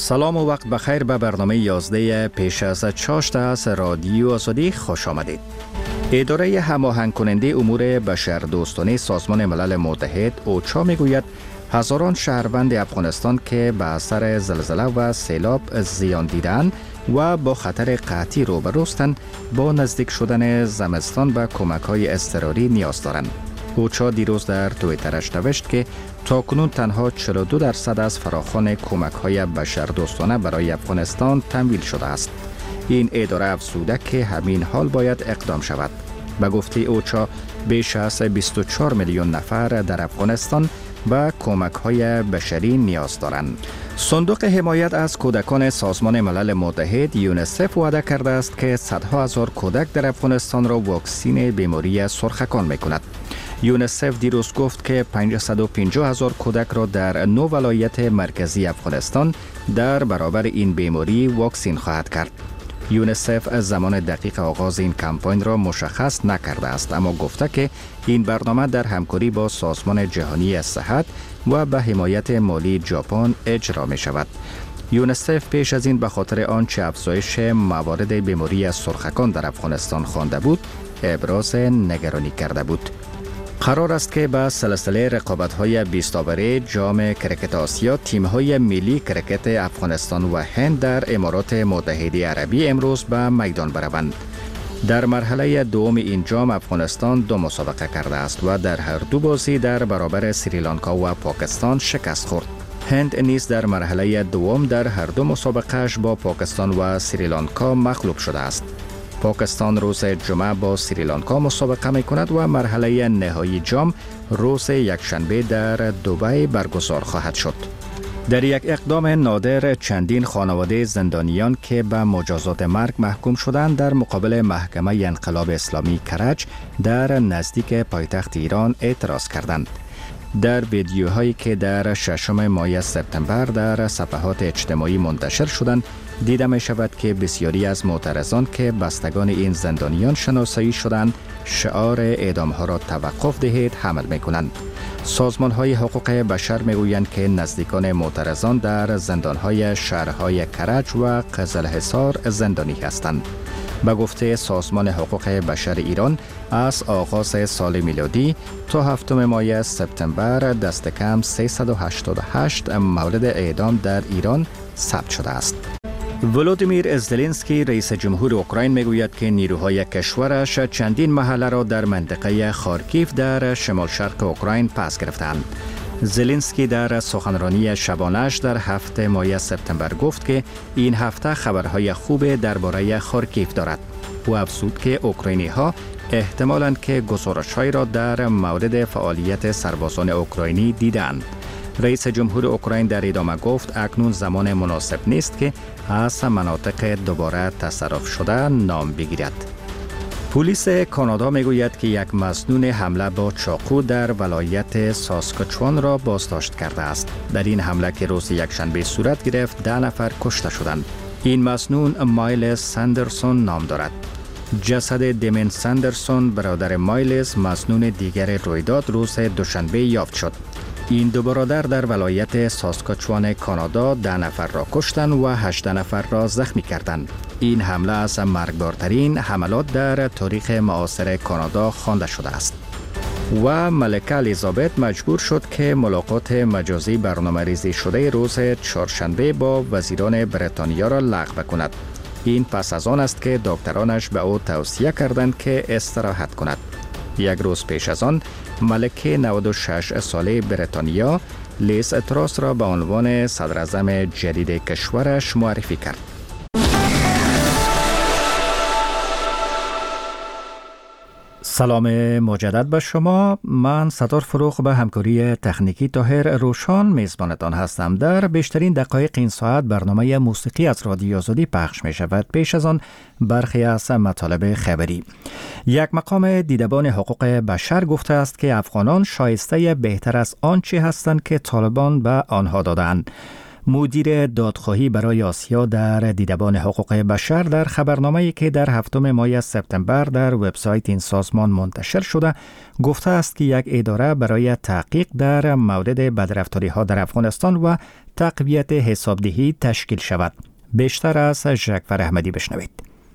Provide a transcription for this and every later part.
سلام و وقت بخیر به برنامه 11 پیش از چاشت از رادیو آزادی خوش آمدید. اداره هماهنگ کننده امور بشردوستانه سازمان ملل متحد اوچا میگوید هزاران شهروند افغانستان که به اثر زلزله و سیلاب زیان دیدند و با خطر قحطی روبروستند با نزدیک شدن زمستان به کمک‌های اضطراری نیاز دارند. اوچا دیروز در توییترش نوشت که تاکنون تنها 42% از فراخوان کمک‌های بشردوستانه برای افغانستان تمویل شده است. این اداره افزوده که همین حال باید اقدام شود. به گفته اوچا بیش از 24 میلیون نفر در افغانستان به کمک‌های بشری نیاز دارند. صندوق حمایت از کودکان سازمان ملل متحد یونیسف وعده کرده است که صدها هزار کودک در افغانستان را واکسین بیماری سرخکان می‌کند. یونیسف دیروز گفت که 550,000 کودک را در 9 ولایت مرکزی افغانستان در برابر این بیماری واکسین خواهد کرد. یونیسف زمان دقیق آغاز این کمپاین را مشخص نکرده است، اما گفته که این برنامه در همکاری با سازمان جهانی صحت و به حمایت مالی ژاپن اجرا می شود. یونیسف پیش از این به خاطر آنچه افزایش موارد بیماری سرخکان در افغانستان خوانده بود، ابراز نگرانی کرده بود. قرار است که به سلسله رقابت‌های 20 آوره جام کرکت آسیا تیم‌های ملی کرکت افغانستان و هند در امارات متحده عربی امروز به میدان بروند. در مرحله دوم این جام افغانستان 2 مسابقه کرده است و در هر دو بازی در برابر سریلانکا و پاکستان شکست خورد. هند نیز در مرحله دوم در هر دو مسابقه‌اش با پاکستان و سریلانکا مغلوب شده است. پاکستان روز جمعه با سریلانکا مسابقه می کند و مرحله نهایی جام روز یکشنبه در دبی برگزار خواهد شد. در یک اقدام نادر چندین خانواده زندانیان که به مجازات مرگ محکوم شدند در مقابل محکمه انقلاب اسلامی کرج در نزدیک پایتخت ایران اعتراض کردند. در ویدیوهایی که در 6 ماه سپتامبر در صفحات اجتماعی منتشر شدند دیده می شود که بسیاری از معترضان که بستگان این زندانیان شناسایی شدند شعار اعدام ها را توقف دهید حمل می کنند. سازمان های حقوق بشر می گویند که نزدیکان معترضان در زندان های شهرهای کرج و قزلحصار زندانی هستند. به گفته سازمان حقوق بشر ایران از آغاز سال میلادی تا 7 ماه سپتامبر دست کم 388 مورد اعدام در ایران ثبت شده است. ولودیمیر زلنسکی رئیس جمهور اوکراین میگوید که نیروهای کشورش چندین محله را در منطقه خارکیف در شمال شرق اوکراین پس گرفتند. زلنسکی در سخنرانی شبانه‌اش در 7 ماه سپتامبر گفت که این هفته خبرهای خوب درباره خارکیف دارد. او افزود که اوکراینی‌ها احتمالاً که گزارش‌هایی را در مورد فعالیت سربازان اوکراینی دیدند. رئیس جمهور اوکراین در ادامه گفت اکنون زمان مناسب نیست که از مناطق دوباره تصرف شده نام بگیرد. پلیس کانادا میگوید که یک مسنون حمله با چاقو در ولایت ساسکاچوان را بازداشت کرده است. در این حمله که روز یکشنبه صورت گرفت 10 نفر کشته شدند. این مسنون مایلز ساندرسون نام دارد. جسد دیمن ساندرسون برادر مایلز مسنون دیگر رویداد روز دوشنبه یافت شد. این دو برادر در ولایت ساسکاچوان کانادا 10 نفر را کشتند و 18 نفر را زخمی کردند. این حمله از مرگبارترین حملات در تاریخ معاصر کانادا خوانده شده است. و ملکه الیزابت مجبور شد که ملاقات مجازی برنامه‌ریزی شده روز چهارشنبه با وزیران بریتانیا را لغو کند. این پس از آن است که دکترانش به او توصیه کردند که استراحت کند. یک روز پیش از آن ملکه 96 ساله بریتانیا لیز تراس را به عنوان صدراعظم جدید کشورش معرفی کرد. سلام مجدد به شما. من ستار فروغ به همکاری تکنیکی طاهر روشان میزبانتان هستم. در بیشترین دقایق این ساعت برنامه موسیقی از رادیو آزادی پخش می شود. پیش از آن برخی از مطالب خبری. یک مقام دیدبان حقوق بشر گفته است که افغانان شایسته بهتر از آنچه هستند که طالبان به آنها دادند. مدیر دادخواهی برای آسیا در دیدبان حقوق بشر در خبرنامه‌ای که در 7 ماه سپتامبر در وبسایت این سازمان منتشر شده گفته است که یک اداره برای تحقیق در مورد بدرفتاری‌ها در افغانستان و تقویت حسابدهی تشکیل شود. بیشتر از جعفر احمدی بشنوید.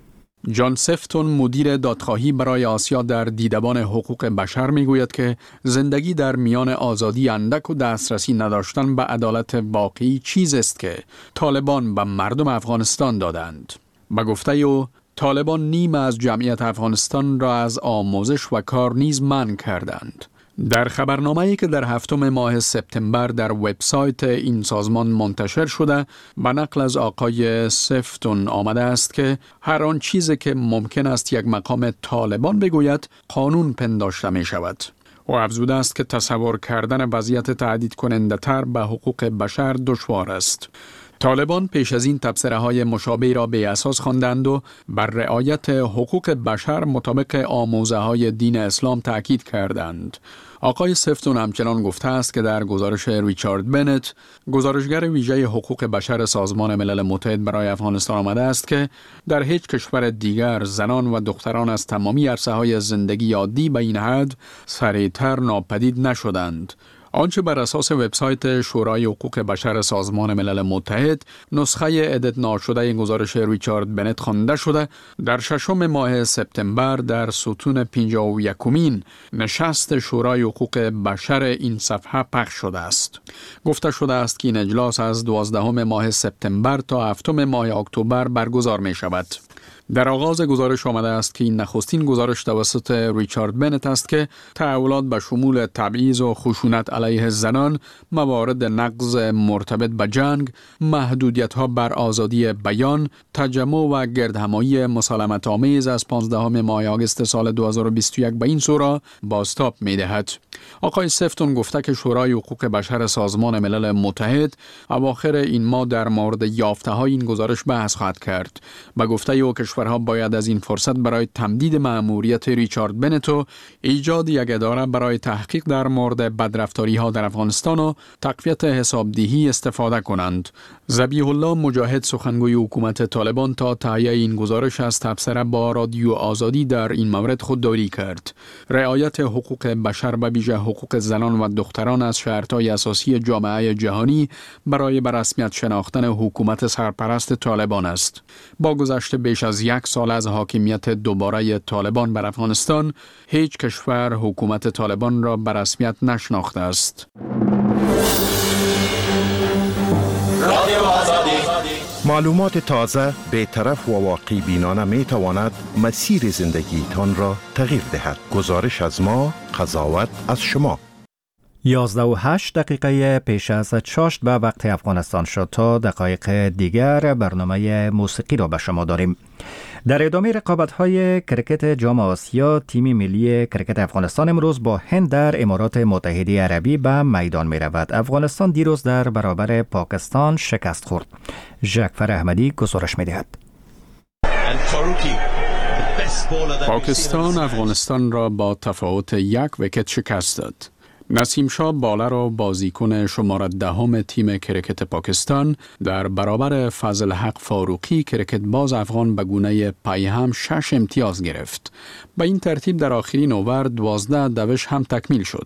جان سفتون مدیر دادخواهی برای آسیا در دیدبان حقوق بشر میگوید که زندگی در میان آزادی اندک و دسترسی نداشتن به عدالت واقعی چیز است که طالبان به مردم افغانستان دادند. به گفته او طالبان نیم از جمعیت افغانستان را از آموزش و کار نیز منع کردند. در خبرنامه‌ای که در 7 ماه سپتامبر در وبسایت این سازمان منتشر شده به نقل از آقای سفتون آمده است که هر آن چیزی که ممکن است یک مقام طالبان بگوید قانون پنداشته می شود. و افزوده است که تصور کردن وضعیت تهدید کننده تر به حقوق بشر دشوار است. طالبان پیش از این تبصره‌های مشابه را به اساس خواندند و بر رعایت حقوق بشر مطابق آموزه‌های دین اسلام تاکید کردند. آقای سفتون همچنان گفته است که در گزارش ریچارد بنت، گزارشگر ویژه حقوق بشر سازمان ملل متحد برای افغانستان آمده است که در هیچ کشور دیگر زنان و دختران از تمامی عرصه‌های زندگی عادی به این حد سریعتر ناپدید نشدند. آنچه بر اساس وبسایت شورای حقوق بشر سازمان ملل متحد نسخه ادیت ناشده گزارش ریچارد بنت خوانده شده، در 6 ماه سپتامبر در ستون 51مین نشست شورای حقوق بشر این صفحه پخش شده است. گفته شده است که این اجلاس از 12 ماه سپتامبر تا 7 ماه اکتبر برگزار می شود. در آغاز گزارش آمده است که این نخستین گزارش توسط ریچارد بنت است که تحولات به شمول تبعیض و خشونت علیه زنان، موارد نقض مرتبط به جنگ، محدودیت‌ها بر آزادی بیان، تجمع و گردهمایی مسالمت آمیز از 15 ماه آگوست سال 2021 به این سو را بازتاب می‌دهد. آقای سفتون گفته که شورای حقوق بشر سازمان ملل متحد اواخر این ماه در مورد یافته‌های این گزارش بحث خواهد کرد. به گفته او کشورها باید از این فرصت برای تمدید مأموریت ریچارد بنت و ایجاد یک اداره برای تحقیق در مورد بدرفتاری‌ها در افغانستان و تقویت حسابدهی استفاده کنند. ذبیح الله مجاهد سخنگوی حکومت طالبان تا تهیه این گزارش از تبصره با رادیو آزادی در این مورد خودداری کرد. رعایت حقوق بشر و ویژه حقوق زنان و دختران از شرط‌های اساسی جامعه جهانی برای به رسمیت شناختن حکومت سرپرست طالبان است. با گذشت بیش از 1 سال از حاکمیت دوباره طالبان بر افغانستان، هیچ کشور حکومت طالبان را به رسمیت نشناخته است. معلومات تازه، بی‌طرف و واقع بینانه می تواند مسیر زندگیتان را تغییر دهد. گزارش از ما، قضاوت از شما. 11:08 پیش از چاشت به وقت افغانستان شد. تا دقایق دیگر برنامه موسیقی را به شما داریم. در ادامه رقابت‌های کرکت جام آسیا، تیم ملی کرکت افغانستان امروز با هند در امارات متحده عربی به میدان می رود. افغانستان دیروز در برابر پاکستان شکست خورد. جعفر احمدی گزارش می دهد. پاکستان افغانستان را با تفاوت 1 ویکت شکست داد. نسیم شاه بالر و بازیکن شماره 10 تیم کرکت پاکستان در برابر فضل حق فاروقی کرکت باز افغان به گونه پیهم 6 امتیاز گرفت. به این ترتیب در آخرین اوور 12 دوش هم تکمیل شد.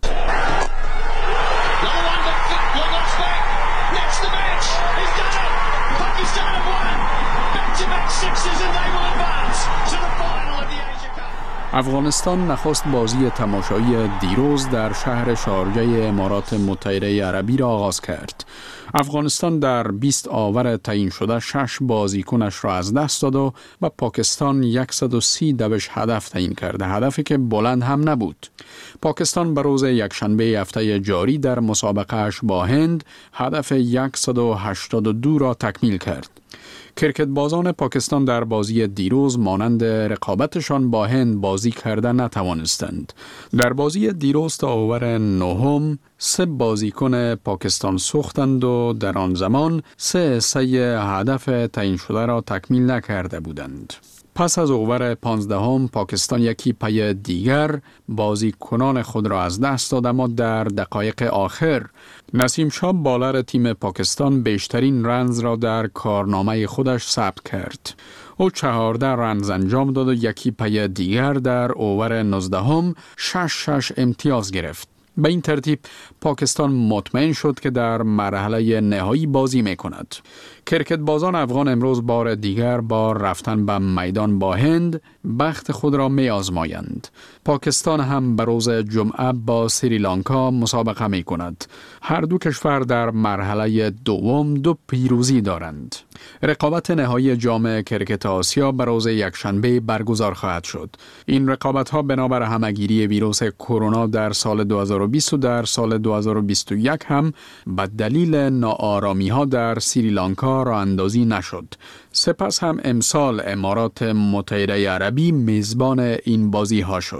افغانستان نخست بازی تماشایی دیروز در شهر شارجه امارات متحده عربی را آغاز کرد. افغانستان در 20 آور تعیین شده 6 بازیکنش را از دست داد و پاکستان 130 دوش هدف تعیین کرده، هدفی که بلند هم نبود. پاکستان به روز یکشنبه هفته جاری در مسابقه‌اش با هند هدف 182 را تکمیل کرد. کرکت بازان پاکستان در بازی دیروز مانند رقابتشان با هند بازی کرده نتوانستند. در بازی دیروز تا اوور 9 3 بازیکن پاکستان سوختند و در آن زمان 3 هدف تعیین شده را تکمیل نکرده بودند. پس از اوور 15 پاکستان یکی پی دیگر بازیکنان خود را از دست داد، اما در دقایق آخر نسیم شاه بالر تیم پاکستان بیشترین رنز را در کارنامه خودش ثبت کرد. او 14 رنز انجام داد و یکی پی دیگر در اوور 19 6 امتیاز گرفت. به این ترتیب پاکستان مطمئن شد که در مرحله نهایی بازی می کند. کرکت بازان افغان امروز بار دیگر با رفتن به میدان با هند بخت خود را می آزمایند. پاکستان هم به روز جمعه با سریلانکا مسابقه می کند. هر دو کشور در مرحله دوم 2 پیروزی دارند. رقابت نهایی جام کرکت آسیا به روز یکشنبه برگزار خواهد شد. این رقابت ها بنابر همهگیری ویروس کرونا در سال 2020 و در سال 2021 هم به دلیل ناآرامی ها در سریلانکا راه اندازی نشد. سپس هم امسال امارات متحده عربی میزبان این بازی ها شد.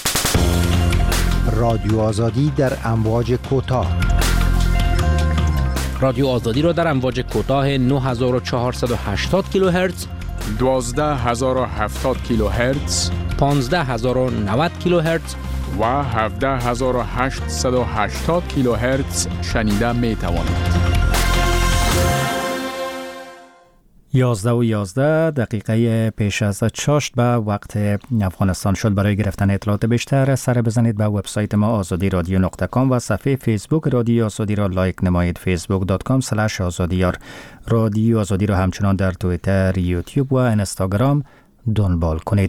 رادیو آزادی در امواج کوتاه. رادیو آزادی را در امواج کوتاه 9480 کیلوهرتز، 12070 کیلوهرتز، 15090 کیلوهرتز و 17880 کیلوهرتز شنیده می توانید. 11:11 پیش از چاشت به وقت افغانستان شد. برای گرفتن اطلاعات بیشتر سر بزنید به وبسایت ما azadi.radio.com و صفحه فیسبوک رادیو آزادی را لایک نمایید. facebook.com/azadiyar. رادیو آزادی را همچنان در توییتر، یوتیوب و اینستاگرام دنبال کنید.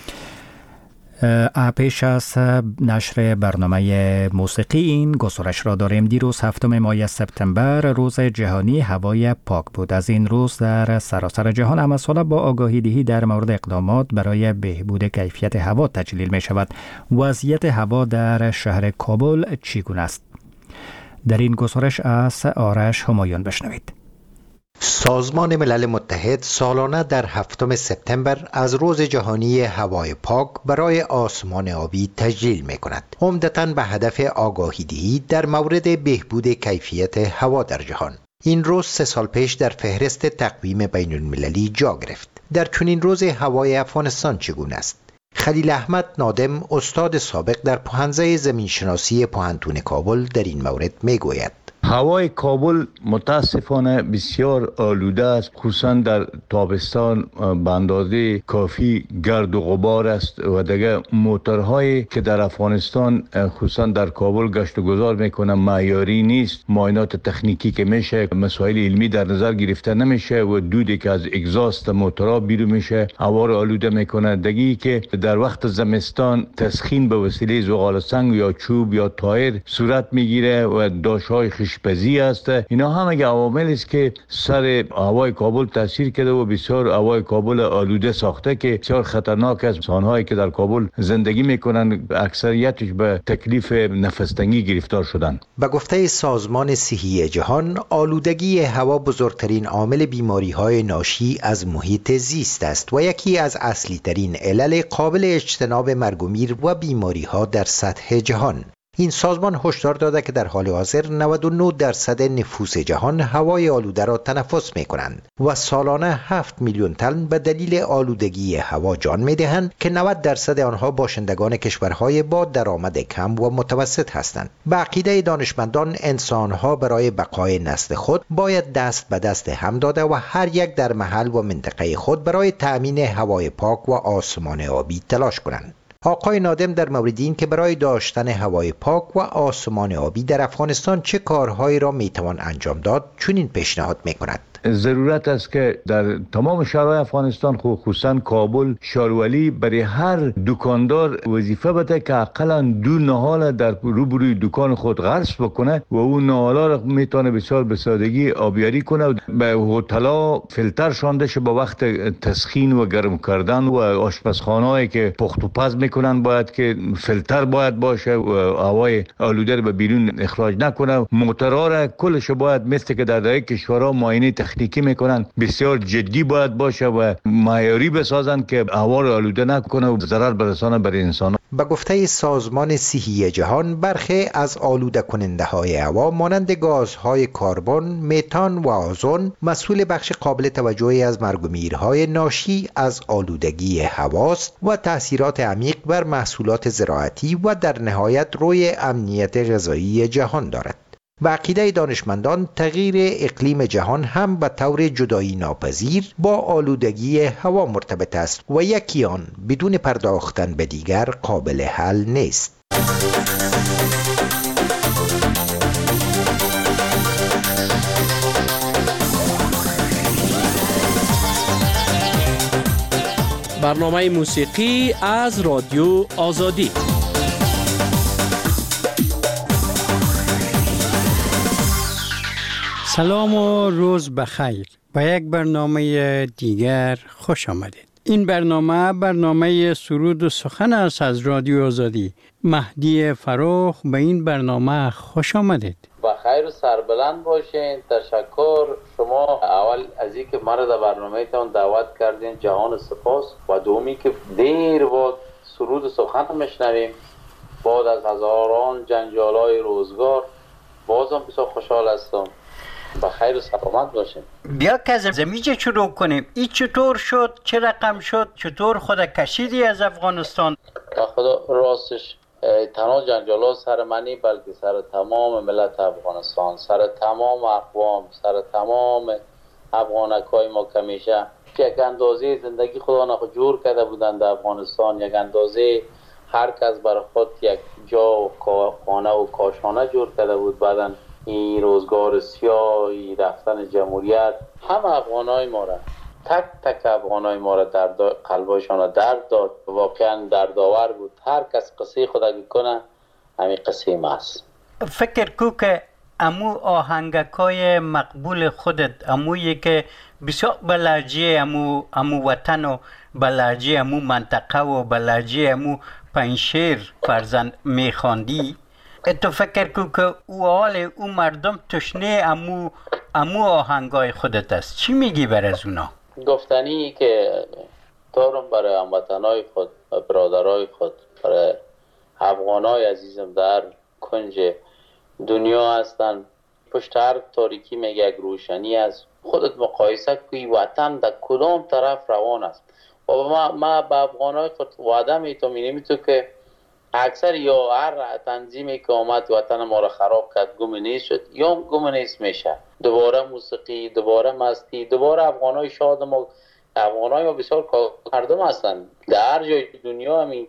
پیش از نشر برنامه موسیقی این گزارش را داریم. دیروز 7 ماه سپتامبر روز جهانی هوای پاک بود. از این روز در سراسر جهان همه ساله با آگاهی دهی در مورد اقدامات برای بهبود کیفیت هوا تجلیل می شود. وضعیت هوا در شهر کابل چگونه است؟ در این گزارش از آرش همایون بشنوید. سازمان ملل متحد سالانه در 7 سپتامبر از روز جهانی هوای پاک برای آسمان آبی تجلیل می کند، عمدتاً به هدف آگاهی دهی در مورد بهبود کیفیت هوا در جهان. این روز 3 سال پیش در فهرست تقویم بین المللی جا گرفت. در چنین روز هوای افغانستان چگونه است؟ خلیل احمد نادم، استاد سابق در پوهنځی زمینشناسی پوهنتون کابل، در این مورد می گوید: هوای کابل متاسفانه بسیار آلوده است، خصوصا در تابستان به اندازه کافی گرد و غبار است و دیگه موتورهایی که در افغانستان خصوصا در کابل گشت و گذار میکنن معیاری نیست. معاینات تکنیکی که میشه، مسائل علمی در نظر گرفته نمیشه و دودی که از اگزاست موتورها بیرون میشه هوا رو آلوده میکنه. دیگه که در وقت زمستان تسخین به وسیله زغال سنگ یا چوب یا تایر صورت میگیره و داشهای خشپزی است. اینا همه عوامل است که سر هوای کابل تاثیر کرده و بسیار هوای کابل آلوده ساخته که بسیار خطرناک است. انسان‌هایی که در کابل زندگی میکنن اکثریتش به تکلیف نفس‌تنگی گرفتار شدن. به گفته سازمان صحی جهان، آلودگی هوا بزرگترین عامل بیماری‌های ناشی از محیط زیست است و یکی از اصلی ترین علل قابل اجتناب مرگ و میر و بیماری‌ها در سطح جهان. این سازمان هشدار داده که در حال حاضر 99% نفوس جهان هوای آلوده را تنفس می کنند و سالانه 7 میلیون تن به دلیل آلودگی هوا جان می دهند که 90% آنها باشندگان کشورهای با درآمد کم و متوسط هستند. به عقیده دانشمندان، انسانها برای بقای نسل خود باید دست به دست هم داده و هر یک در محل و منطقه خود برای تأمین هوای پاک و آسمان آبی تلاش کنند. آقای نادم در مورد این که برای داشتن هوای پاک و آسمان آبی در افغانستان چه کارهایی را میتوان انجام داد چنین پیشنهاد میکند: ضرورت است که در تمام شهرهای افغانستان، خصوصا کابل، شارولی، برای هر دکاندار وظیفه بده که حداقل 2 نهال در روبروی دکان خود غرس بکنه و اون نهالا را میتونه بسیار به سادگی آبیاری کنه و به هتل‌ها فیلتر شانده شه. با وقت تسخین و گرم کردن و آشپزخانه‌ای که پخت و پز میکنن باید که فیلتر باید باشه و هوای آلوده رو به بیرون اخراج نکنه. موتورها را کلش باید مثل که در دیگه کشورها معاینه تکنیکی میکنن بسیار جدی باید باشه و معیاری بسازن که هوا را آلوده نکنه و ضرر برسانه بر انسان. به گفته سازمان صحی جهان، برخی از آلوده کننده های هوا مانند گازهای کربن، متان و آزون مسئول بخش قابل توجهی از مرگ و میرهای ناشی از آلودگی هواست و تأثیرات عمیق بر محصولات زراعتی و در نهایت روی امنیت غذایی جهان دارد. و عقیده دانشمندان تغییر اقلیم جهان هم به طور جدایی ناپذیر با آلودگی هوا مرتبط است و یکی آن بدون پرداختن به دیگر قابل حل نیست. برنامه موسیقی از رادیو آزادی. سلام و روز بخیر. با یک برنامه دیگر خوش آمدید. این برنامه سرود و سخن است از رادیو آزادی. مهدی فروخ به این برنامه خوش آمدید. بخیر و سربلند باشین. تشکر شما اول از اینکه مرا در برنامه‌تان دعوت کردین، جهان سپاس. و دومی که دیر بعد سرود و سخن میشنویم بعد از هزاران جنجال‌های روزگار. بازم بسیار خوشحال هستم. بخیر و سلامت باشین. بیا که از زمینه شروع کنیم. این چطور شد؟ چه رقم شد؟ چطور خود کشیدی از افغانستان؟ خدا راستش تنها جنجال‌ها سر منی، بلکه سر تمام ملت افغانستان، سر تمام اقوام، سر تمام افغانکای ما کمیشه که یک اندازه زندگی خدا نخود جور کرده بودن در افغانستان، یک اندازه هر کس برای خود یک جا و خانه و کاشانه جور کرده بود. بعدن این روزگار سیاهی رفتن جمهوریت هم افغانای ما را تک تک افغانای ما را در قلبشان را درد داد. واقعا دردآور بود. هر کس قصه خود اگه کنه همین قصه ما است. فکر کو که امو آهنگکای مقبول خودت، امویی که بسیار بلهجه امو وطن و بلهجه امو منطقه و بلهجه امو پنشیر فرزند میخواندی، تو فکر کو که او مردم تشنه امو آهنگای خودت است. چی میگی بر از اونا؟ گفتنی که دارم برای هموطنای خود، برادرای خود، برای افغانای عزیزم در کنج دنیا هستن. پشت هر تاریکی میگه یک روشنی است. خودت مقایسه کنی وطن در کدام طرف روان است. و ما به افغانای خود وعده میتونیم که اکثر یا هر تنظیمی که آمد وطن ما را خراب کرد گم نیست شد یا گم نیست میشه. دوباره موسیقی، دوباره مستی، دوباره افغانای شاد ما. افغانای ما بسیار مردم هستن در هر جای دنیا همین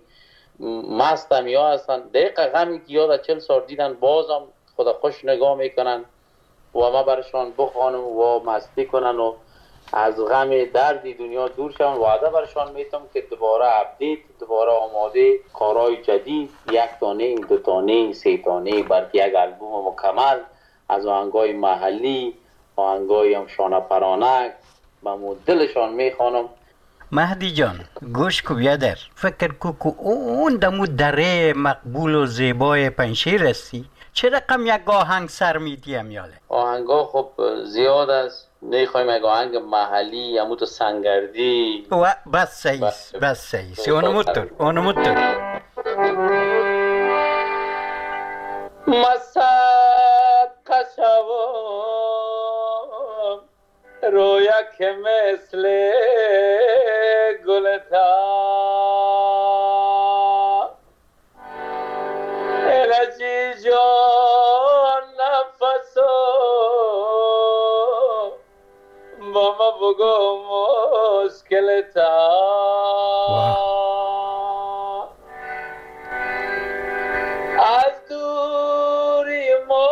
مست هم یا هستن. دقیقه غمی که یاد 40 سال دیدن بازم خدا خوش نگاه میکنن و ما برشان بخوانم و مستی کنن و از غم دردی دنیا دور شون. وعده برشان میتونم که دوباره اپدیت، دوباره آماده کارهای جدید، یک تانه، دو تانه، سه تانه، بلکه یک البوم مکمل از آهنگای محلی، آهنگای هم شانه پرانک به دلشان میخوانم. مهدی جان گوش کو بیادر، فکر کو اون دمو دره مقبول و زیبای پنشیر هستی، چه رقم یک آهنگ سر میدی امیاله؟ آهنگا خب زیاد است. نمیخوایم یک آهنگ محلی همون تو سنگردی و بس سعیس اونو مطور مسد قشوام رویا که مثل گلتا الجی جان نفسو با ما بگو مشکلتا از دوری ما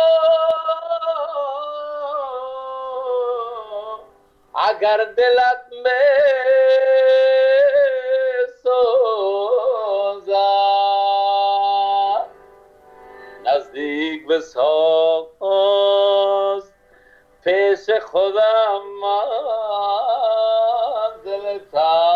اگر دلت می سوزد نزدیک به ساز پیش خودم منزلتا.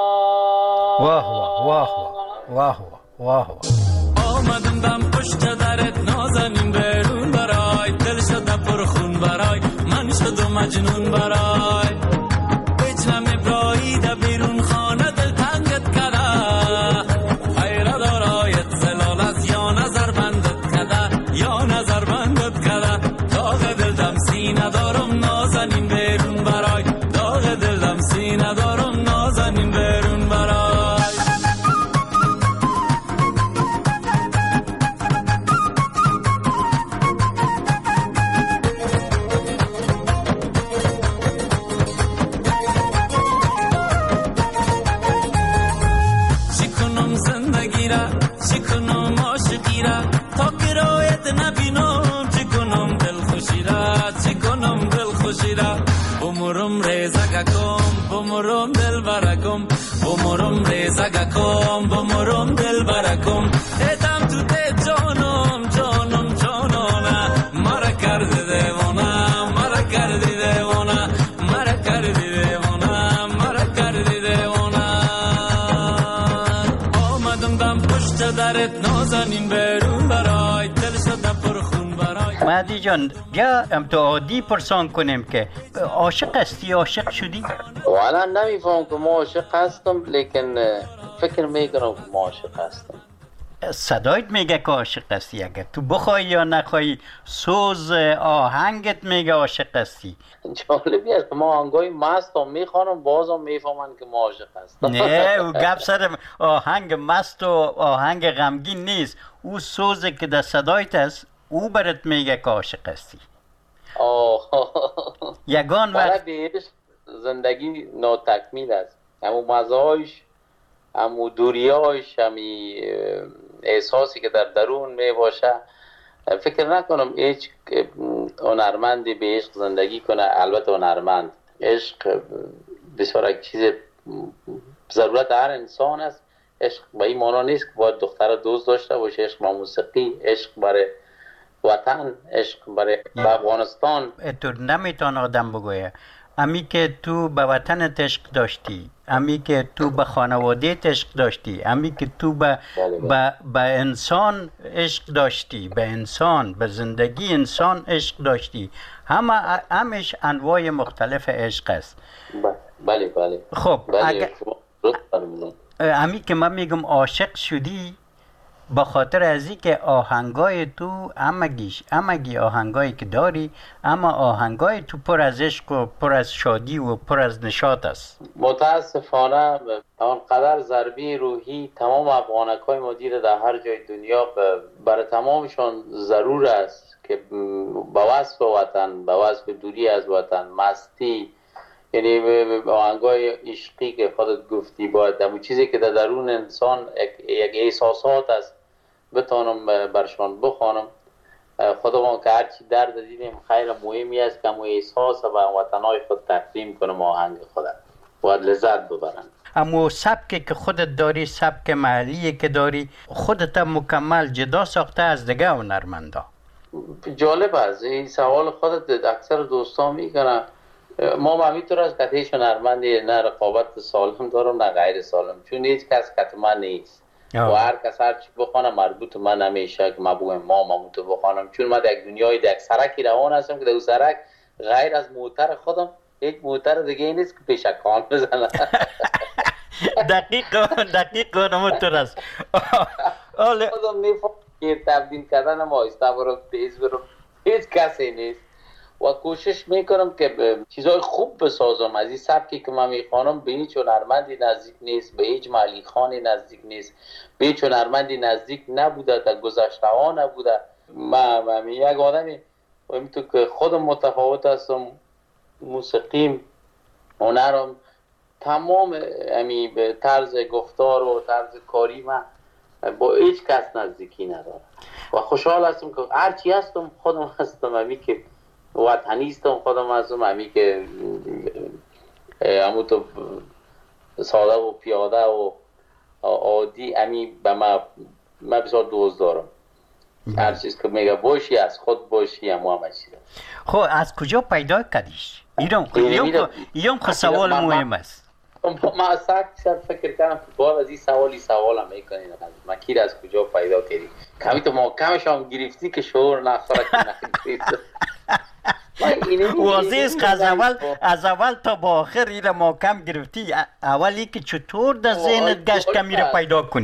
واه آمدم دم پشت درت نازنین برون برای دل شده پر خون برای من شد و مجنون برای هیچ نمی در بیرون خانه دل تنگت کده ایره دارایت زلال از یا نظر بندت کده یا نظر بندت کده داغ دل دمسی ندارم نازنین بیرون برای داغ دل دمسی ندارم نازنین بیرون برای بمرم دل برکم بمرم ریزگکم بمرم دل برکم ایتم تو ته جانم جانم جانانه مرا کردی دیوانه مرا کردی دیوانه مرا کردی دیوانه مرا کردی دیوانه آمدم دم پشت درت نازنین بیرون برای دل شده پرخون برای مهدی جان بیا تو عادی پرسان کنیم که عاشق هستی عاشق شدی؟ والا نمیفهم که ما عاشق هستم لیکن فکر میکنم که ما عاشق هستم. صدایت میگه که عاشق هستی اگر تو بخوای یا نخوای سوز آهنگت میگه عاشق هستی. جالبی است که ما آهنگای مست هم میخوانم بازم میفهمن که ما عاشق هستم. نه او گپ سر آهنگ مست و آهنگ غمگین نیست، او سوزی که در صدایت است او برات میگه که عاشق هستی. یگان وقت زندگی ناتکمیل است، همون مزایش همون دوریاش همی احساسی که در درون می باشه. فکر نکنم هیچ هنرمندی به عشق زندگی کنه. البته هنرمند عشق بسیار یک چیز ضرورت هر انسان است. عشق به این معنا نیست که باید دختر دوست داشته باشه. عشق با موسیقی، عشق برای وطن، عشق برای افغانستان. تو نمیتونه آدم بگویه امی که تو به وطنت عشق داشتی، امی که تو به خانوادهت عشق داشتی، امی که تو به انسان عشق داشتی، به انسان، به زندگی انسان عشق داشتی، همش انواع مختلف عشق است. بله بله. خب امی که من میگم عاشق شدی با خاطر از این که آهنگای تو همگی آهنگایی که داری، اما آهنگای تو پر از عشق و پر از شادی و پر از نشاط است. متاسفانه آنقدر ضربه روحی تمام افغانکای ما دیده در هر جای دنیا برای تمامشان ضرور است که به وصف وطن، به وصف دوری از وطن، مستی، یعنی آهنگای عشقی که خودت گفتی باید همون چیزی که در درون انسان یک احساسات است بتانم برشان بخوانم. خودمان که هرچی درد دیدیم خیلی مهمی است که همون احساس به وطنهای خود تقدیم کنم. آهنگ خودت باید لذت ببرن. اما سبکی که خودت داری، سبک محلی که داری، خودت مکمل جدا ساخته از دیگه هنرمندا. جالب است این سوال. خودت اکثر دوستان میکنن ما همینطور از که هیچ هنرمندی نه رقابت سالم دارم نه غیر سالم، چون هیچ کس کت من نیست و هر کس هر چی بخوانم مربوط من نمیشه که مبوع ما مموتو بخوانم، چون من در یک دنیای در یک سرکی روان هستم که در اون سرک غیر از موتر خودم هیچ موتر دیگه نیست که پیشکان بزنم. دقیق همونطور است. خودم میفهم که تبدیل کردن ما آیسته برم تیز برم هیچ کسی نیست و کوشش میکنم که چیزای خوب بسازم. از این سبکی که من میخوانم به هیچ هنرمندی نزدیک نیست، به هیچ ملی خانی نزدیک نیست، به هیچ هنرمندی نزدیک نبوده، در گذشته ها نبوده. من یک آدمی همینطور که خودم متفاوت هستم، موسیقیم، هنرم، تمام همی به طرز گفتار و طرز کاری من با هیچ کس نزدیکی ندارم و خوشحال هستم که هرچی هستم خودم هستم. همی که وطنیستم خودم هستم، همی که همون تو ساده و پیاده و عادی، همی به من بسیار دوست دارم. هر چیز که میگه باشی از خود باشی همه چیز. خب از کجا پیدا کردیش؟ ایران خود سوال مهم است. من از سر فکر کردم که باید از این سوال هم میکنین من کیر از کجا پیدا کردی؟ کمی تو محکمش هم گرفتی که شعور نخوره که نخوری. واضح است که از اول تا با آخر این ما کم گرفتی. اولی که چطور در ذهنت گشت که میره پیدا کنی؟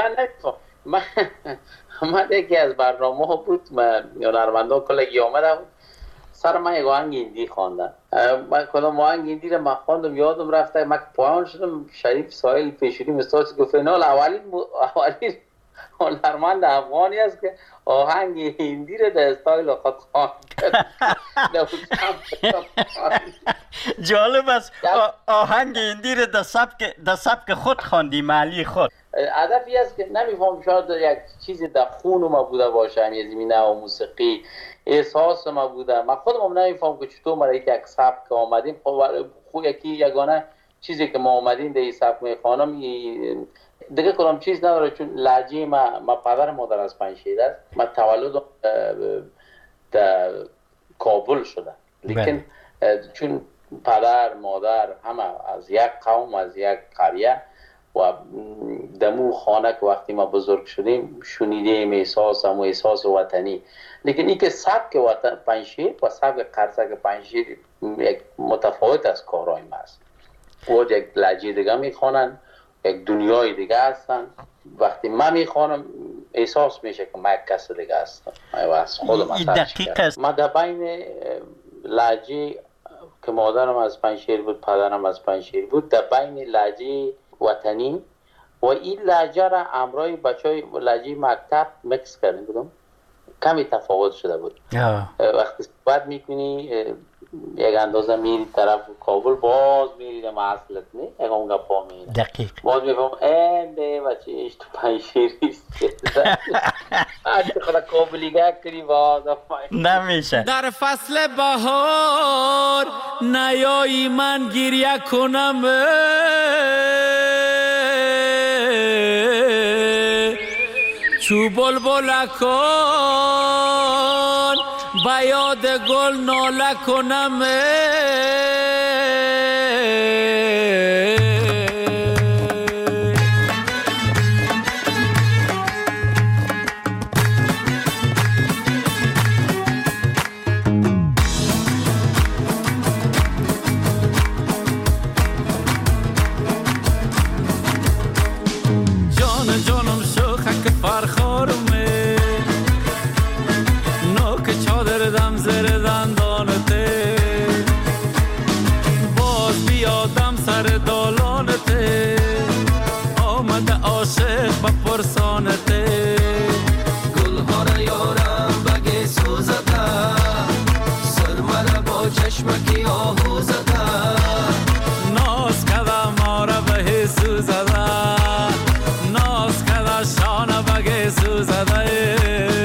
من یکی از برنامه ها بود، هنرمندان کلگی آمده بود سر من یک آهنگ هندی خواندن. من کدام آهنگ هندی رو من خواندم یادم رفته، من پایان شدم شریف ساحل پیشوری مستاسی گفت نال اولین هنرمند افغانی است که آهنگ هندی رو در استایل خود خواند. جالب است آهنگ هندی رو در سبک خود خواندی، محلی خود. هدفی است که نمیفهم شاید یک چیزی در خون ما بوده باشه، همین زمینه و موسیقی احساس ما بوده. من خودم نمیفهم که چطور ما یک سبک آمدیم. خب یگانه چیزی که ما آمدیم در این سبک میخوانم دیگه کدام چیز نداره، چون لهجه ما پدر مادر از پنجشیر است. من تولدم در کابل شده، لیکن چون پدر مادر همه از یک قوم از یک قریه و دمو خانه که وقتی ما بزرگ شدیم شنیدیم احساس وطنی. لیکن این که سبک وطن پنجشیر و سبک قرصک پنجشیر یک متفاوت از کارهای ما است. و یک لهجه دیگه میخوانن، یک دنیای دیگه هستن. وقتی من میخوانم احساس میشه که من یک کس دیگه هستم و از خودم اثر. من در بین لهجه که مادرم از پنجشیر بود پدرم از پنجشیر بود، در بین لهجه وطنی و این لهجه را همراه بچهای لهجه مکتب مکس کردیم بودم، کمی تفاوت شده بود. وقتی صحبت میکنی یک اندازه میری طرف کابل باز میری ما اصلت نه یک اونگا پا میری دقیق باز میفهم به بچه ایش تو پنجشیریست هرچی خدا کابلیگه کری باز نمیشه. در فصل بهار نیایی من گریه کنم، چو بلبلکان با یاد گل ناله کنم. جان جانم شوخک فرخارمه، نوک چادر دم زر دندانته، باز بیادم سر دالانته، آمده عاشق با پرسانته، گلها را یارم بگه سوزده، سرمه با چشمکی آهو زده، ناز کده ما را به سوزده، ناز کده شانه بگه سوزده.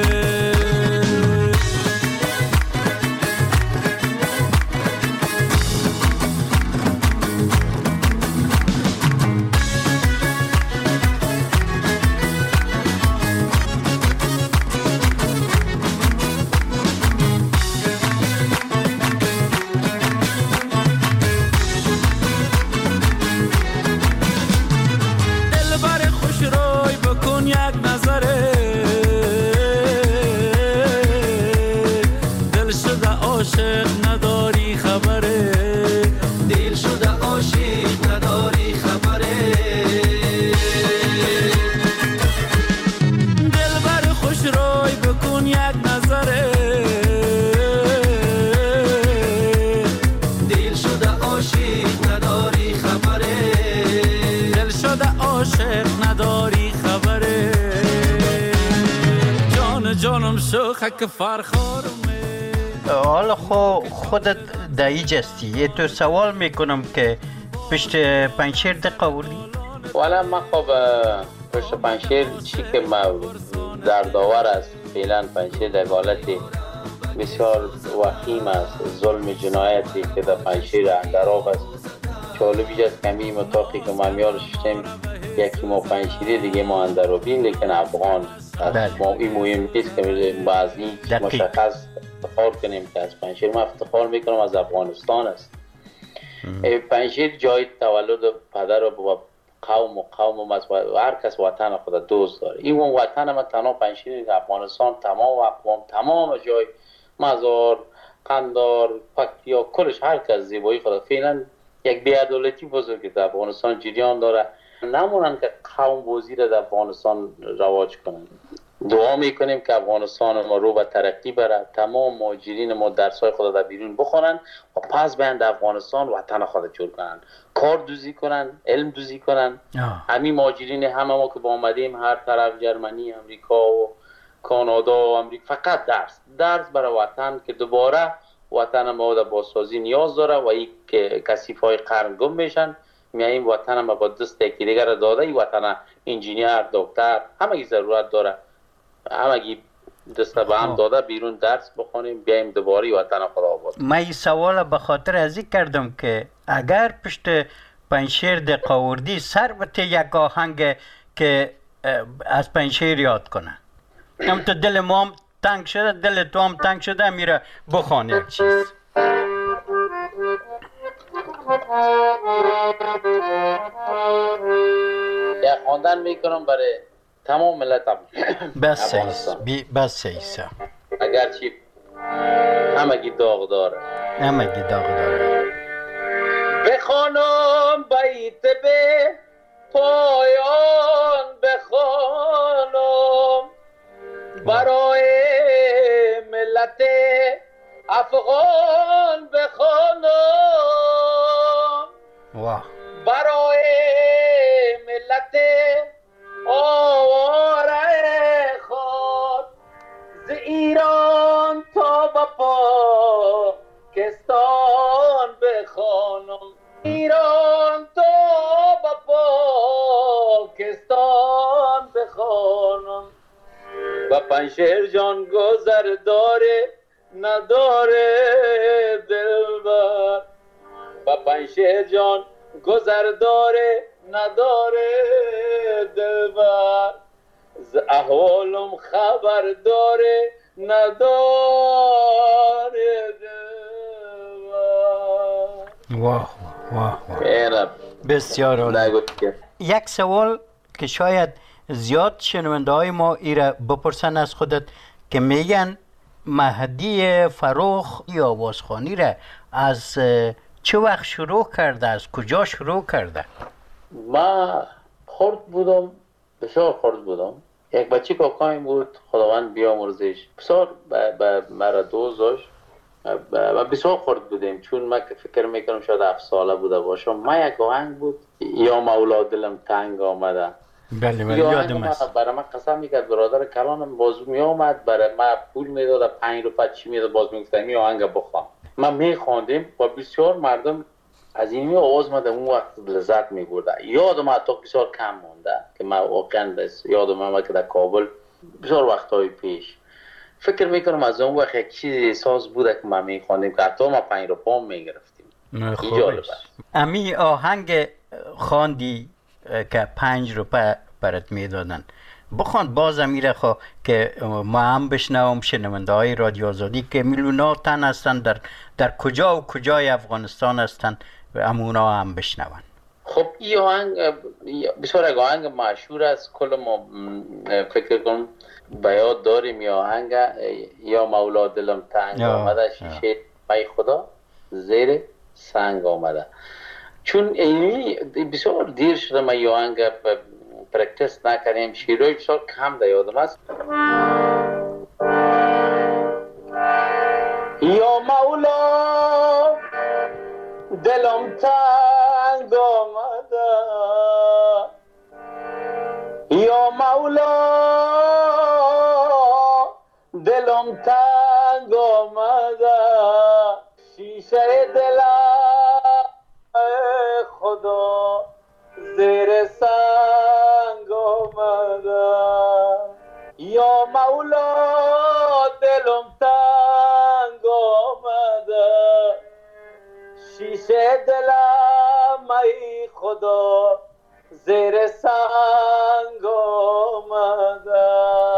جانم شوخک فرخارمه. حالا خودت در ایجستی تو سوال میکنم که پشت پنجشیر دقیقه آوردی؟ والا من خب پشت پنجشیر چی که ما در داور است فعلا پنجشیر در حالتی بسیار وخیم است، ظلم جنایتی که در پنجشیر اندراب است. چالبی است کمی مطاقی که ما میار شدیم یکی ما پنجشیری دیگه ما اندرابیم، لیکن افغان ما این مهم نیست که بعضی مشخص افتخار کنیم که از پنجشیر. من افتخار میکنم از افغانستان است. پنجشیر جای تولد پدر و قوم و هر کس وطن خود دوست داره. این وطن ما تنها پنجشیر افغانستان تمام اقوام تمام جای مزار قندار، پکتیا، کلش هر کس زیبایی خود. فعلا یک بی‌عدالتی بزرگ در افغانستان جریان داره، نمونن که قوم بازی را در افغانستان رواج کنن. دعا میکنیم که افغانستان ما رو به ترقی بره، تمام مهاجرین ما درسای خود در بیرون بخونن و پس بیان در افغانستان وطن خود جور کنن، کار دوزی کنن، علم دوزی کنن. همین مهاجرین همه ما که با آمدیم هر طرف، جرمنی، امریکا و کانادا و امریکا، فقط درس برای وطن که دوباره وطن ما در بازسازی نیاز داره و این که کثیف‌های قرن گم میشن، میایم وطن ما با دست یکی دیگر را داده. این وطن انجینیر، دکتر، همگی ضرورت داره، همگی دست به هم داده بیرون درس بخونیم، بیایم دوباره وطن خود آباد. من این سوال به خاطر از این کردم که اگر پشت پنجشیر دقاوردی سر بته یک آهنگ که از پنجشیر یاد کنه، هم تو دل ما هم تنگ شده، دل تو هم تنگ شده، میره بخوان یک چیز. یک خواندن میکنم برای تمام ملت بس ایسا اگرچه همگی داغ داره، بخوانم بیت به پایان، بخوانم برای ملت افغان، بخوانم برای ملت آواره خود، ز ایران تا به پاکستان بخوانم، ایران تا به پاکستان بخوانم. و پنجشیر جان گذر داره نداره دلبر، و پنجشیر جان گذر داره نداره دلبر، ز احوالم خبر داره نداره دلبر. بسیار عالی. یک سوال که شاید زیاد شنونده های ما ایره بپرسن از خودت، که میگن مهدی فروخ ای آوازخوانی را از چه وقت شروع کرده، از کجا شروع کرده؟ ما خرد بودم، بسیار خرد بودم. یک بچه کاکایم بود، خداوند بیامرزش، بسیار مرا دوست داشت و بسیار خرد بودیم، چون من که فکر میکنم شاید 7 ساله بوده باشم. ما یک آهنگ بود، یا مولا دلم تنگ آمده. بله یادم است. برای من قسم میکرد برادر کلانم، باز میامد برای من پول میداد، 5 روپیه چی میداد، باز میگفتم این آهنگ بخوان. من میخواندیم و بسیار مردم از این آواز ما در اون وقت لذت میبردن. یادم حتی بسیار کم مونده که من واقعا یادم که در کابل بسیار وقتهای پیش فکر میکنم از اون وقت یک چیز احساس بوده که ما میخواندیم که حتی ما 5 روپیه میگرفتیم. امی آهنگ خواندی که 5 روپیه برات میدادن، بخوان باز امیره خو که ما هم بشنوم، شنونده های رادیو آزادی که میلیون‌ها تن هستن در کجا و کجای افغانستان هستن و امونا هم بشنون. خب این آهنگ بسیار یک آهنگ مشهور است، کل ما فکر کنم به یاد داریم. این آهنگ یا مولا دلم تنگ آمده، شیشه پای خدا زیر سنگ آمده. چون اینی بسیار دیر شده ما این آهنگ پرکتس نکردیم، شیرهای بسیار کم در یادم است. یا مولا دلم تنگ آمده، یا مولا دلم تنگ آمده، شیشه دلم خدا زیر سنگ آمده، یا مولا دلم تنگ آمده، شیشه دلم ای خدا زیر سنگ آمده.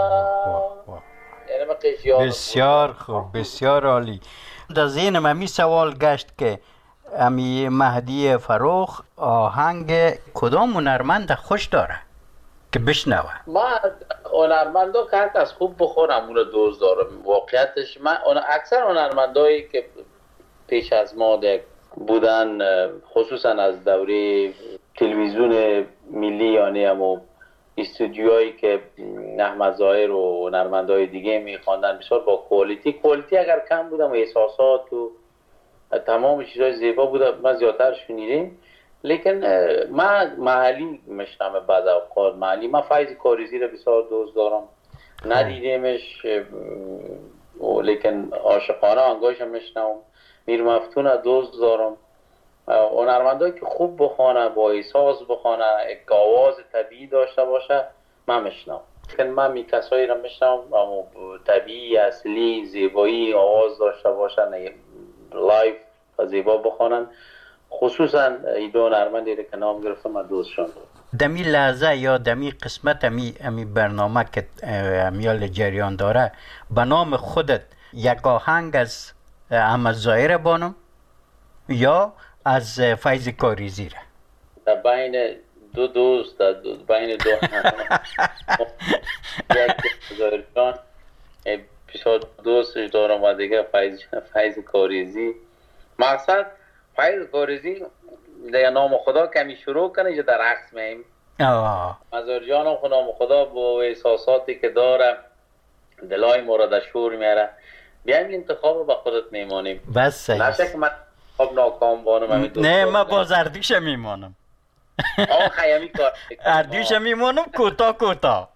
بسیار خوب، بسیار عالی. در ذهنم امی سوال گشت که امی مهدی فروخ آهنگ کدام هنرمند خوش داره؟ که بشنوه. ما هنرمندا که هر کس خوب بخونم اون دوست دارم. واقعیتش من اکثر هنرمندایی که پیش از ما بودن، خصوصا از دوره تلویزیون ملی، یعنی همون استودیوهایی که احمد ظاهر و هنرمندای دیگه میخواندن، بسیار با کوالیتی اگر کم بودم و احساسات و تمام چیزای زیبا بوده، ما زیادتر شنیدیم. لیکن من محلی میشنم، بعض اوقات محلی. من فیض کاریزی رو بسیار دوست دارم، ندیدمش لیکن عاشقانه آهنگاش میشنم. میر مفتون دوست دارم. هنرمندایی که خوب بخونه، با احساس بخونه، یک آواز طبیعی داشته باشه، من میشنم. من می کسایی رو میشنم طبیعی، اصلی، زیبایی آواز داشته باشن، لایف و زیبا بخونن. خصوصا این دو هنرمندی که نام گرفتم من دوستشون دارم. دمی لحظه یا دمی قسمت امی برنامه که امیال جریان داره، به نام خودت یک آهنگ از احمد ظاهر بانم یا از فیض کاریزی را؟ در بین دو دوست، بین دو یک ظاهر جان بسیار دوستش دارم و دیگه فیض کاریزی. مقصد فیض کاریزی در نام خدا کمی شروع کنه یا در عکس میم ظاهر جان هم نام خدا با احساساتی که داره دلای مورد شور میاره. بیایم انتخاب با خودت میمانیم. بس نشه که من خب ناکام بانم. نه من باز اردیش میمانم. خیمی کار اردیش میمانم. کوتا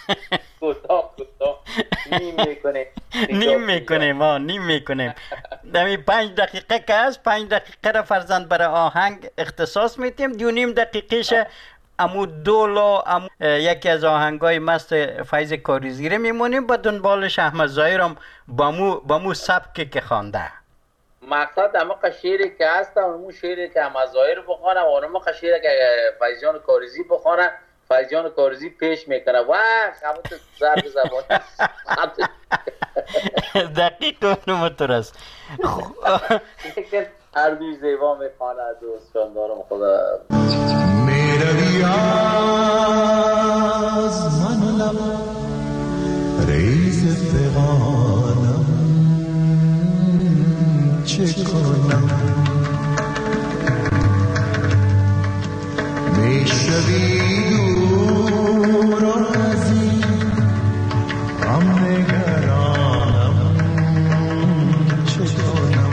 نیم میکنیم دمی 5 دقیقه که هست، 5 دقیقه را فرزند برای آهنگ اختصاص میتیم. 2.5 دقیقه امو دولا یکی از آهنگای مست فیض کاریزی رو میمونیم، با دنبالش احمد ظاهر هم با مو سبکی که خوانده. مقصد اما شعری که هست، اون شعری که احمد ظاهر بخونه و اون شعری که فیض جان کاریزی بخونه، فیض جان کاریزی پیش میکنه و خبط ضرب زبان دقیق اونمطور است. هر دوی زیبا میخوانه. دوستان دارم خدا میروی از من لب ریز فغانم، چه کنم میشوی دور و نزدیک، غم نگرانم، چه کنم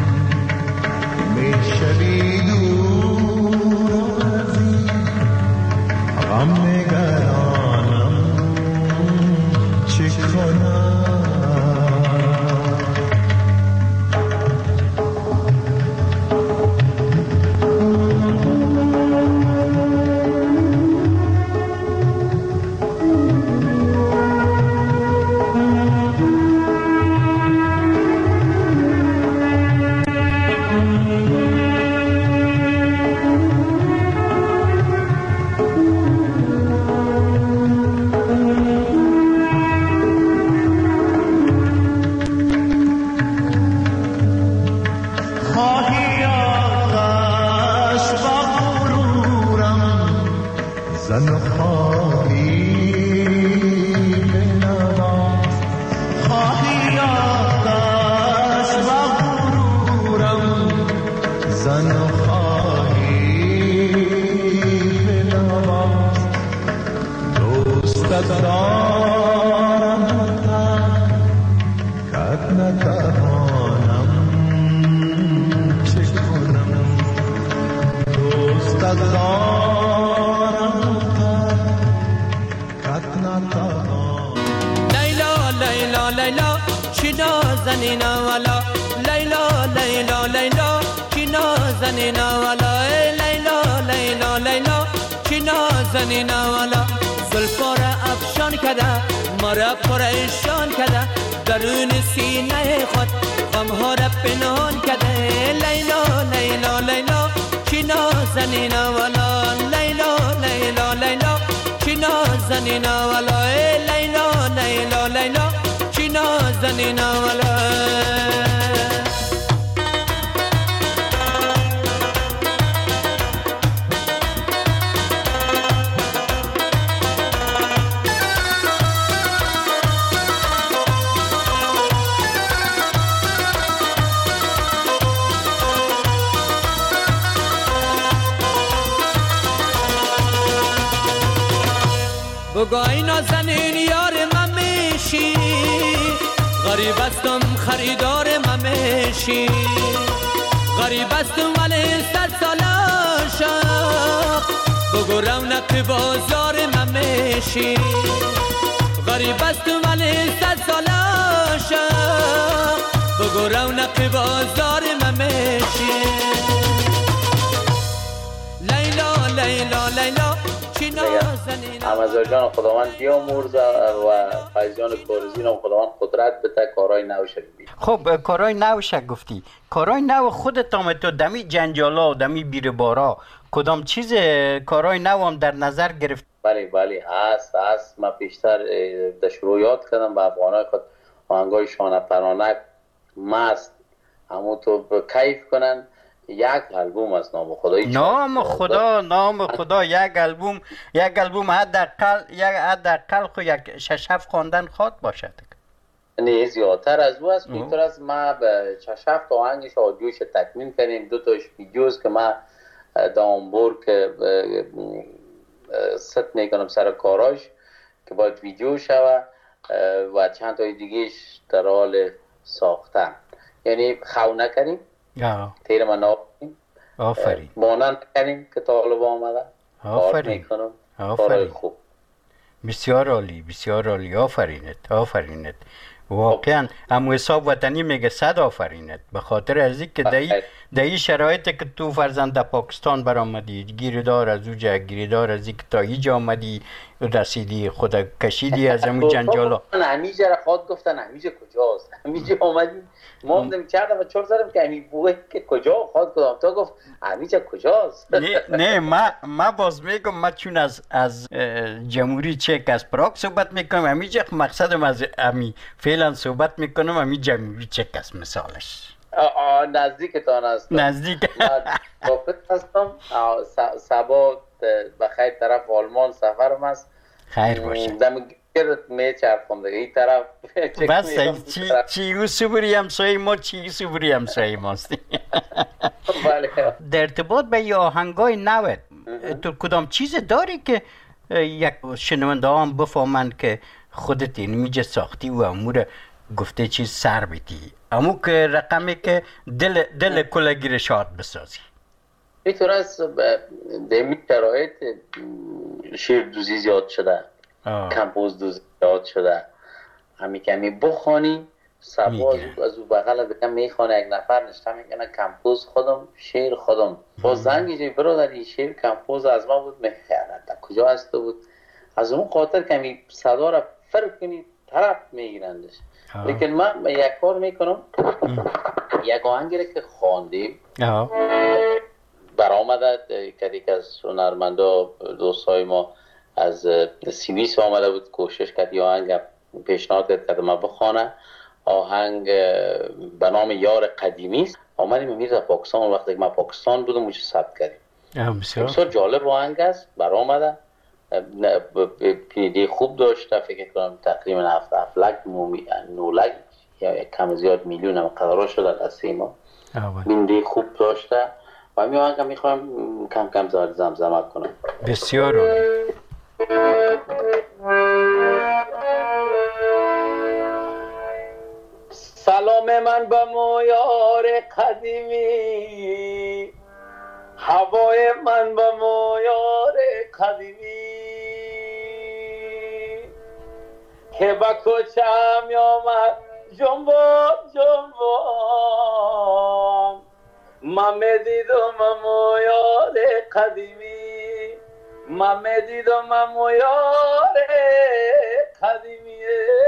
میشوی دور و نزدیک، غم نگرانم، چه کنم مرا پریشان کرده، درون سینه خود غمها را پنهان کرده. لیلا لیلا لیلا چی نازنین اولا، لیلا لیلا لیلا چی نازنین اولا، لیلا لیلا لیلا چی نازنین اولا. بگو ای نازنین یار من میشی، غریب استم خریدار من میشی، غریب استم ولی 100 سال عاشق، بگو رونق بازار من میشی، غریب استم ولی 100 سال عاشق، بگو رونق بازار من میشی. لیلا لیلا لیلا امازار جان خداوند بیامرز و فیضان کارزین هم خداوند قدرت بده کارهای نوش بید. خب کارهای نوش گفتی، کارهای نو خودت هم تو دمی جنجالا و دمی بیربارا کدام چیز کارهای نو هم در نظر گرفت؟ بله هست من پیشتر در شروع یاد کردم به افغانای خود آهنگای شانه پرانک مست همو تو کیف کنن. یک البوم از نام خدا نام خدا یک البوم حداقل خو یک 6-7 خواندن خواد باشد. نه زیادتر از او است. اینطور از ما به 6-7 آهنگش آدیوش تکمیل کردیم، 2 تاش ویدیوز که ما دامبور که ست میکنم سر کاراش که باید ویدیو شوه و چند تای دیگهش در حال ساختن، یعنی خو نکنیم تیر من ناکنیم آفرین بانن نکنیم که طالب آمده آفرین کارهای خوب. بسیار عالی آفرینت واقعا امو حساب وطنی میگه 100 آفرینت به خاطر از این که در این شرایطی که تو فرزند در پاکستان برآمدی، گیردار از اوجه گیردار از این که تا اینجا آمدی رسیدی خود کشیدی از امو جنجالا. همیجه را خود گفتن همیجه کجاست، همیجه آمدیم ما همدم چردم و 4 زدم که همی بوه که کجا خود کدام تا گفت همیجه کجاست. نه ما باز میگم ما چون از جمهوری چک از پراگ صحبت میکنم همیجه مقصدم از همی فعلا صحبت میکنم همی جمهوری چک است مثالش. نزدیکتان هستم. نزدیک بافت هستم. سبا بخیر طرف آلمان سفرم است. خیر باشه. دم گرد میچرخم دیگه این طرف. بس چی سوبری همسایه ما چی سوبری همسایه ماستی. در ارتباط به یه آهنگای نوت تو کدام چیز داری که یک شنونده هم بفهمند که خودت این میجه ساختی و امور گفته چیز سر بیتی امو که رقمی که دل کلگی رو شاد بسازی؟ اینطور از دمی شرایط شعر دوزی زیاد شده، کمپوز دوزی زیاد شده، همی کمی بخوانی سبا از او بغل بگم میخوانه یک نفر نشته میکنه کمپوز خودم شعر خودم با زنگی جای برادر این شعر کمپوز از ما بود میخیانت کجا هست بود از اون خاطر کمی صدا را فرق کنی طرف میگیرندش. لیکن من یک کار میکنم یک آهنگی را که خواندیم برآمده که از هنرمندا دوستای ما از سوئیس آمده بود کوشش کرد یه آهنگ پیشنهاد کرد ما بخوانه. آهنگ به نام یار قدیمی است. آمدیم میرزا پاکستان وقتی که ما پاکستان بودم موش ثبت کردیم. بسیار جالب آهنگ است برآمده. پیدی خوب داشته فکر کنم تقریبا 7 لک 9 لک یا کم زیاد میلیون هم قرار شده از سیما. پیدی خوب داشته و همین آهنگ میخوایم کم کم زمزمه کنم. بسیار سلام من به مویار قدیمی، هوای من به مویار قدیمی که با کوچم آمد جنبان من میدیدم مویار قدیمی، من میدیدم مویار قدیمی.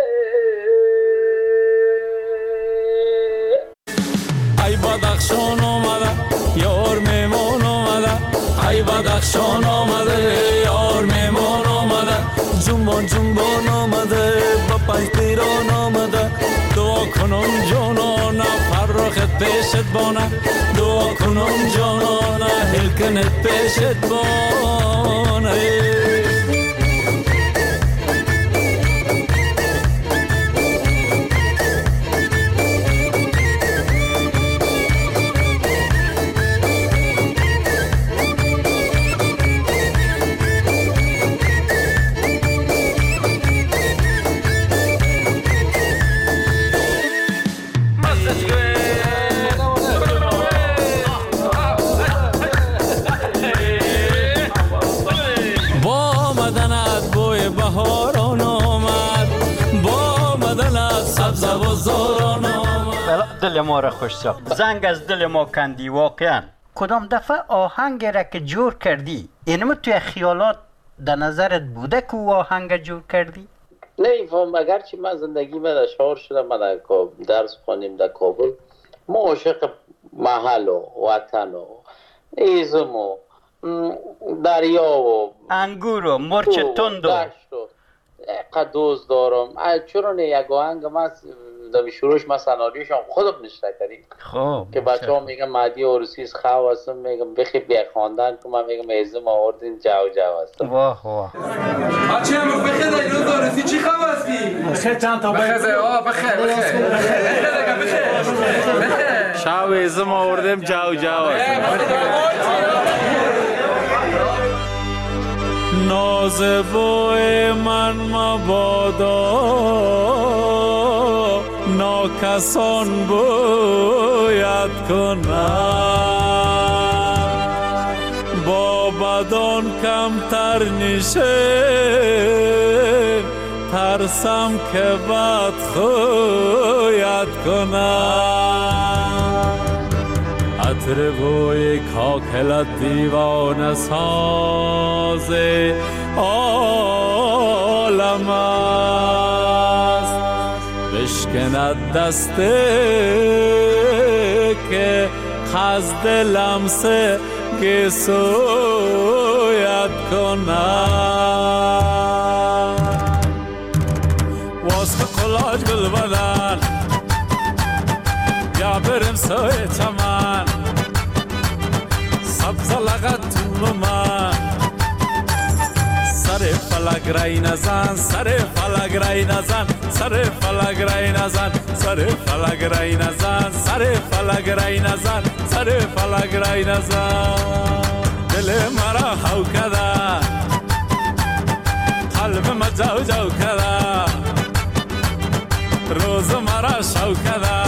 ای بدخشان آمده یار میمان آمده، ای بدخشان آمده یار میمان آمده، جنبان جنبان آمده با 5 پیران آمده، دعا کنم جانانه فرخت پیشت بانه، دعا کنم جانانه هلکنت پیشت بانه. سبز و زوران آمد. دل ما را خوش ساخت، زنگ از دل ما کندی واقعا. کدام دفعه آهنگ را که جور کردی اینم توی خیالات در نظرت بوده که آهنگ جور کردی؟ نه فهم، اگرچه من زندگی من شهر شدم، من در درس خوانیم در کابل، ما عاشق محل و وطن و ایزم و دریا و انگور و مرچ تند و دشت و قدوز دارم. چرا نه یک آهنگ من در شروعش من سناریوشم خودم نشته کردیم. خب که بچه ها میگم مهدی عروسیز خواه هستم، میگم بخی بیا خواندن که من میگم ایزم آوردین جو هستم. واه واه بچه هم بخیر در اینو عروسی چی خواه هستی؟ بخیر چند تا بخیر شاو ایزم آوردیم جو ناز بوی من مبادا ناکسان باید کنم، با بدان کمتر نشه ترسم که بد خوید کنم. عطر بوی کاکلت دیوانه ساز عالم است، بشکند دسته که قصد لمس گسویت کنم. واسه قلاج گل بدن یا برم سوی چمن، سبز لغت تو من، سر فلک رای نزن، سر فلک رای نزن، سر فلک رای نزن، سر فلک رای نزن، سر فلک رای نزن، سر فلک رای نزن. دل مرا خو کده، قلب ما جو جو کده، روز مرا شو کده.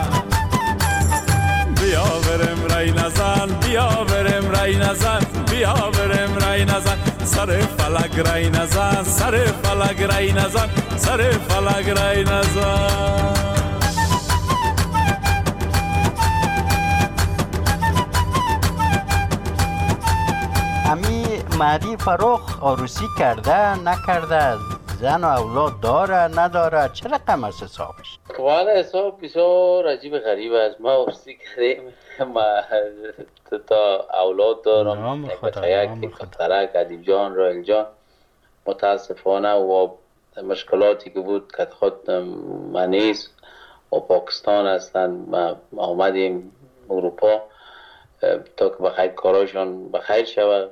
بیا برم رای نزن، بیا برم رای نزن، بیا برم رای نزن، سر فلک رای نزن، سر فلک رای نزن، سر فلک رای نزن. امی مهدی فروخ عروسی کرده نکرده، زن و اولاد داره نداره، چه رقم است حسابش؟ والا حساب بسیار عجیب غریب است. ما عروسی کردیم، ما تا اولاد دارم، یک پسرک ادیب جان، رایل جان. متاسفانه و مشکلاتی که بود که خود من نیست و پاکستان هستند، ما آمدیم اروپا تا که بخیر کاراشون بخیر شود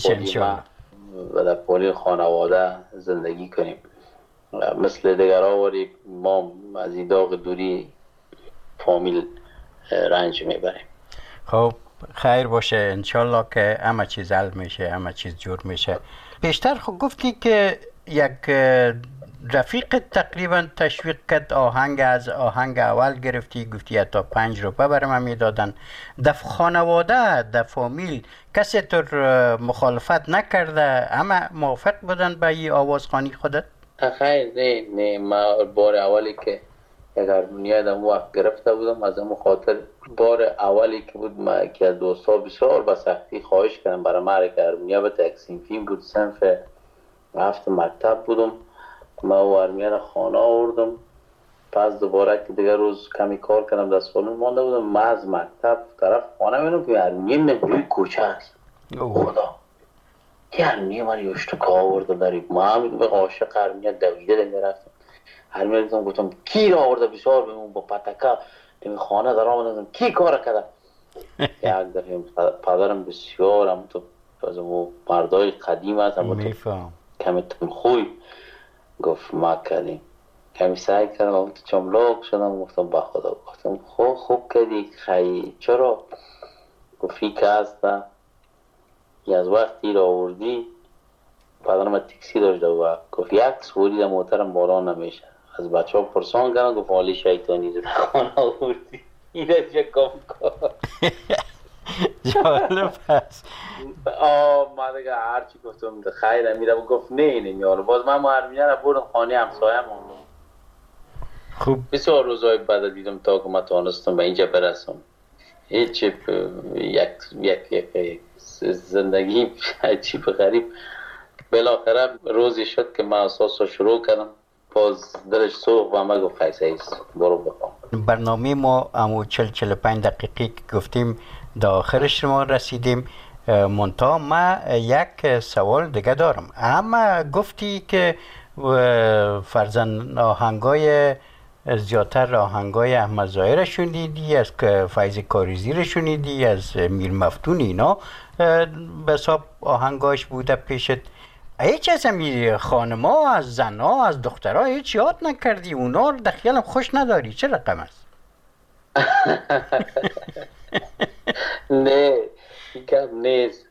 و در پولی خانواده زندگی کنیم. مثل دیگر آوری ما از این داغ دوری فامیل رنج میبریم. خب خیر باشه، انشالله که همه چیز حل میشه، همه چیز جور میشه. پیشتر خب گفتی که یک رفیق تقریبا تشویق کرد، آهنگ از آهنگ اول گرفتی، گفتی تا 5 روپه برام میدادن. در خانواده، در فامیل کسی تر مخالفت نکرده؟ همه موافق بودن به این آوازخوانی خودت؟ خیر نه ما بار اولی که یک هارمونیا در وقت گرفته بودم، از همون خاطر بار اولی که بود ما که از دوستا بسیار به سختی خواهش کردم برای ما که هارمونیا به تقسیم فیلم بود، صنف 7 مکتب بودم، ما و هارمونیا را خانه آوردم. پس دوباره که دیگر روز کمی کار کردم در سالن مانده بودم، ما از مکتب طرف خانه میرم که هارمونیا من کوچه است. خدا که هارمونیا من یوشتو که آورده داریم، ما هم به عاشق هارمونیا دویده میرفتم. هارمونیا دیدم گفتم کی را آورده بسیار بمون با پتکه دمی خانه در آمدم، کی کار کرده؟ یک دفعه پدرم بسیار هم تو از مردای قدیم هست، هم تو کمی تنخوی گفت ما کردیم، کمی سعی کردم هم تو چملاک شدم، گفتم با خدا، گفتم خوب کردی خیلی. چرا؟ گفتی که هسته یه از وقتی را آوردی پدرم تکسی داشته و گفت یک سوری در موترم بالا نمیشه. از بچه ها پرسان کردن، گفت حالی شیطانی زده خانه آوردی، این از یک کام کار جالب هست. من دیگه هرچی گفتم خیره میره، گفت نه نمیاره. باز من هارمونیا را بردم خانه همسایه موندم. خوب. بسیار روزهای بعد دیدم تا که من تانستم به اینجا برسم. هیچ یک زندگی عجیب غریب. بالاخره روزی شد که من اساس رو شروع کردم. باز دلش سوخت و من گفت خیلی ایست برو بخوام. برنامه ما امو 40-45 دقیقی که گفتیم در آخرش ما رسیدیم. منتها ما یک سوال دیگه دارم. اما گفتی که فرزن آهنگای زیادتر آهنگای احمد ظاهر شنیدی، از فیض کاریزی رو شنیدی، از میر مفتون اینا به حساب آهنگاش بوده پیشت. هیچ از امیر خانما، از زنها، از دخترها هیچ یاد نکردی؟ اونا رو در خیالم خوش نداری؟ چه رقم است؟ نه این کم نیست.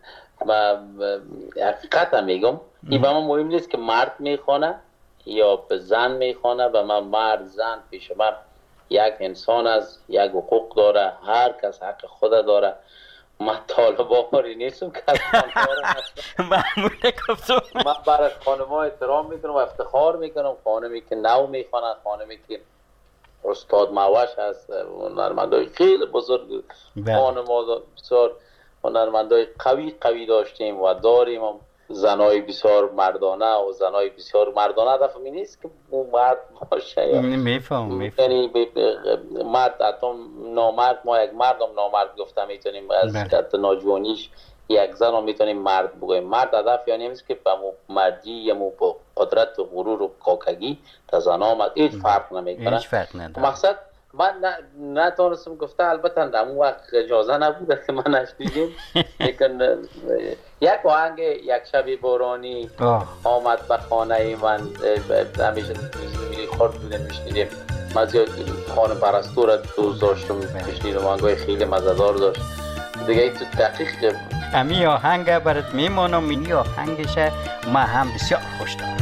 حقیقت هم میگم این به من مهم نیست که مرد میخوانه یا به زن میخوانه. به من مرد زن پیش من یک انسان است، یک حقوق داره، هر کس حق خود داره. من طالبانی نیستم که از من برای خانم‌ها احترام میکنم و افتخار میکنم. خانمی که نو میخوانه، خانمی که استاد موش هست، هنرمندای خیلی بزرگ، خانم‌ها بسیار هنرمندای قوی داشتیم و داریم. زنای بسیار مردانه و زنای بسیار مردانه دفعه می نیست که اون مرد باشه. میفهم. یعنی مرد حتی نامرد، ما یک مردم نامرد گفته میتونیم از کت ناجوانیش یک زن رو میتونیم مرد بگویم. مرد هدف یعنی نیست که به مردی یا با قدرت و غرور و کاکگی تا زن آمد هیچ فرق نمیکنه. هیچ فرق نداره. مقصد من نتونستم گفته، البته در اون وقت اجازه نبوده که من نشنیدیم. لیکن یک آهنگ یک شب بارانی آمد به خانه من، همیشه خورد بودیم میشنیدیم. من زیاد خانه پرستو را دوست داشتم میشنیدم، آهنگای خیلی مزه‌دار داشت دیگه. تو دقیق امی آهنگ برات میمانم. این آهنگش ما هم بسیار خوش دارم.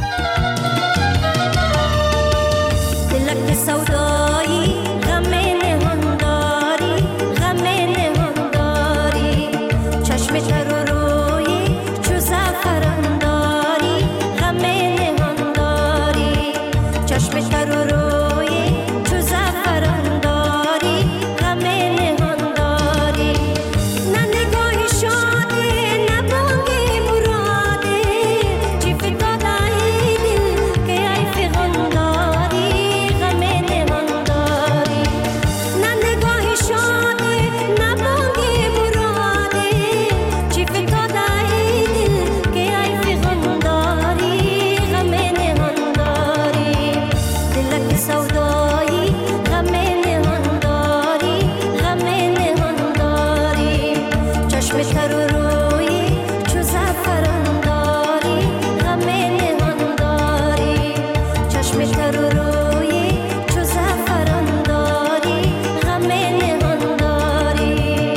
دلک سودایی غم نهان داری، غم نهان داری، چشم تر و روی چو زعفران داری، غم نهان داری، چشم تر و روی چو زعفران داری، غم نهان داری. نه نگاهی شاده نه بانگی مراده، چی فتاده‌ای دل که ای فغان داری، غم نهان داری. نه نگاهی شاده نه بانگی مراده، چی فتاده‌ای دل که ای فغان داری، غم نهان داری. دلک سودایی غم نهان داری، غم نهان داری، چشم تر و روی چو زعفران داری، غم نهان داری، چشم تر و روی چو زعفران داری، غم نهان داری.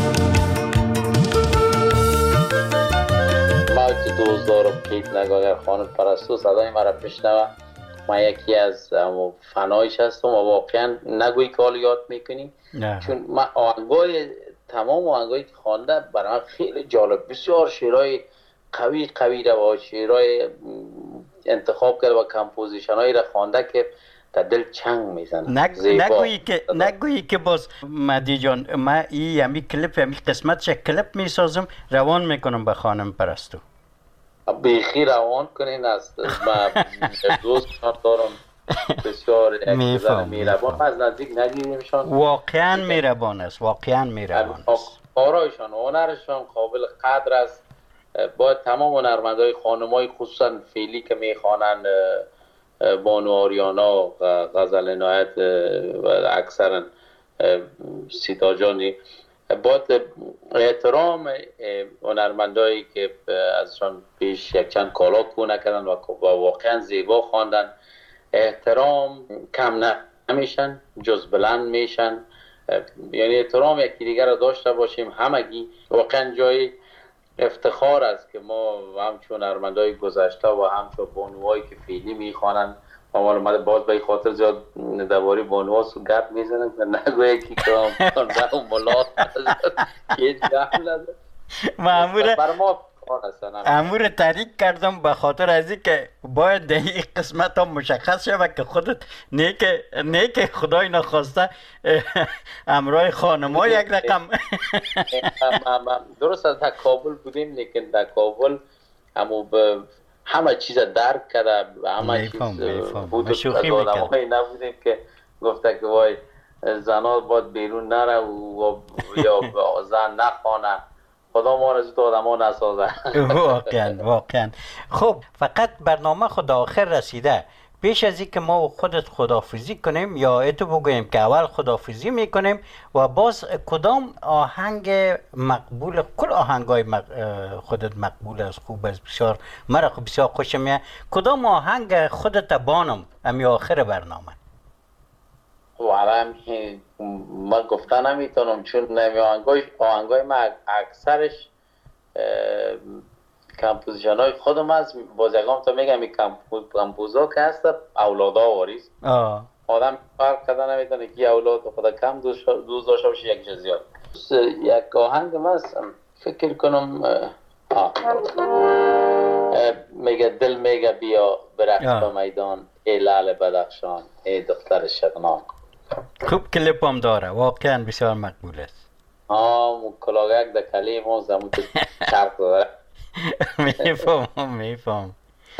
ما تو 2005 نگاهگر خانم پرستو صدای مرا بشنوه. من یکی از فنایش هستم و واقعا نگویی که حال یاد میکنی. چون من تمام آهنگایی که خوانده برای من خیلی جالب، بسیار شعرهای قوی و شعرهای انتخاب کرده و کمپوزیشن هایی را خوانده که در دل چنگ میزنه. نگویی که باز مهدی جان من یمی قسمتش کلیپ میسازم روان میکنم به خانم پرستو. بیخی روان کنین است. من دوست دارم بسیار میربان، از نزدیک ندیدیمشان. واقعا میربان است، واقعا میربان است. کارایشان هنرشان قابل قدر است. باید تمام هنرمندای خانمای خصوصا فعلی که میخوانن، بانو آریانا و غزل عنایت و اکثرا سیتا جانی، باید احترام هنرمندایی که ازشان پیش یک چند کالا کو نکردن و واقعا زیبا خواندن، احترام کم نمیشن، جز بلند میشن. یعنی احترام یکی دیگر رو داشته باشیم. همگی واقعا جای افتخار است که ما همچون هنرمندای گذشته و همچون بانوهایی که فعلی میخوانن، ما معلومات باز به خاطر زیاد درباره بانوها گپ میزنن که نگویه کی کام ملا که جهل است. معمولا برای ما کار هستن. امور تحریک کردم به خاطر از اینکه باید در این قسمت هم مشخص شود که خودت نیک خدای نخواسته امرای خانما یک رقم. درست از در کابل بودیم، لیکن در کابل همه چیز درک کرده، همه چیز بود. از آدم هایی نبودیم که گفته که وای زنها باید بیرون نره یا زن نخوانه. خدا ما را زود آدم ها نسازه. واقعا. خب فقط برنامه خود آخر رسیده. پیش از اینکه ما خودت خداحافظی کنیم یا اتو بگوییم که اول خداحافظی میکنیم و باز کدام آهنگ مقبول، کل آهنگای خودت مقبول است، خوب است، بسیار مرا بسیار خوشم میاد. کدام آهنگ خودت بانم امی آخر برنامه؟ والا من گفته نمیتونم، چون آهنگای ما اکثرش کمپوزیشن های خودم هست. باز یکم تا میگم این کمپوزا که هست اولادا واریست. آدم فرق کرده نمیتونه که اولاد خدا کم دوست داشته باشه یکیش زیاد. یک آهنگ من فکر کنم میگه دل میگه بیا برقص به میدان، ای لعل بدخشان، ای دختر شغنان. خوب کلیپ هم داره، واقعا بسیار مقبول است. کلاگک در کلیم هم زمون تو چرک داره. میفهم.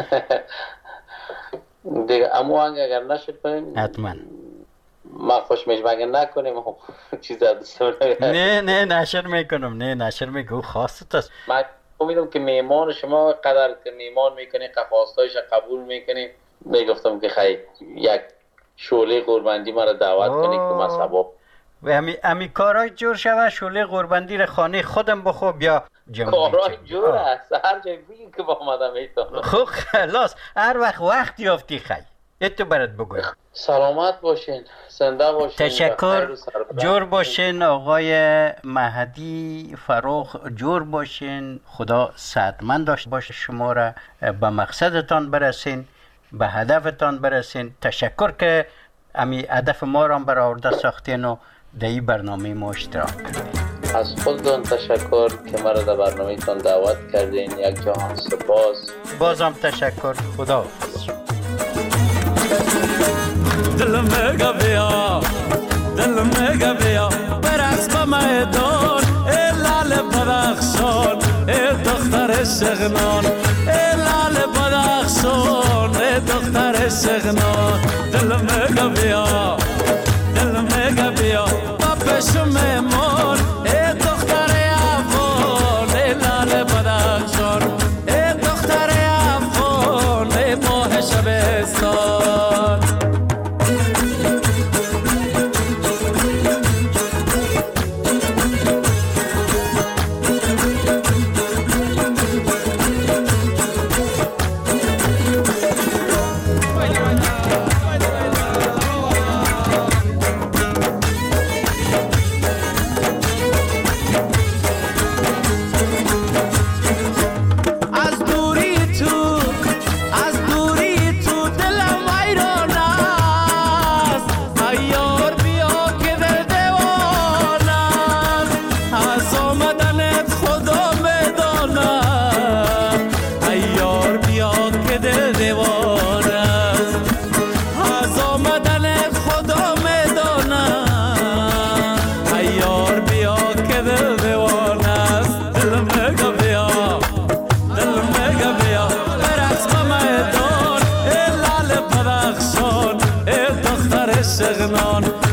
دیگه امو هنگ اگر نشد کنیم حتما ما خوش میشمگه نکنیم چیز دوست نه نشر میکنم خواستت است. من امیدم که میمان شما قدر که میمان میکنی خواستایش قبول میکنی. میگفتم که خیلی یک شعله قربندی مرا دعوت کنی که من سبب و امی کارای جور شوه، شعله قربندی را خانه خودم بخو بیا کارای جور است، هر جای بگی که با آمدم ایتان. خب خلاص هر وقت یافتی خیلی اتو برات بگویم. سلامت باشین، زنده باشین، تشکر. جور باشین آقای مهدی فراخ، جور باشین. خدا صحتمند داشته باشه شما را، به مقصدتان برسین، به هدفتان برسین. تشکر که امی هدف ما را برآورده ساختین و در این برنامه ما اشتراک کردین. از خودتون تشکر که مرا در برنامه تان دعوت کردین. یک جهان سپاس. بازم تشکر. خدا دل میگه بیا برقص به میدان، ای لعل بدخشان، ای دختر شغنان، ای لعل بدخشان، ای دختر شغنان. دل میگه بیا با پیش میمان، ای دختر افغان، ای لعل بدخشان، ای دختر افغان، ای ماه شبستان. شغنان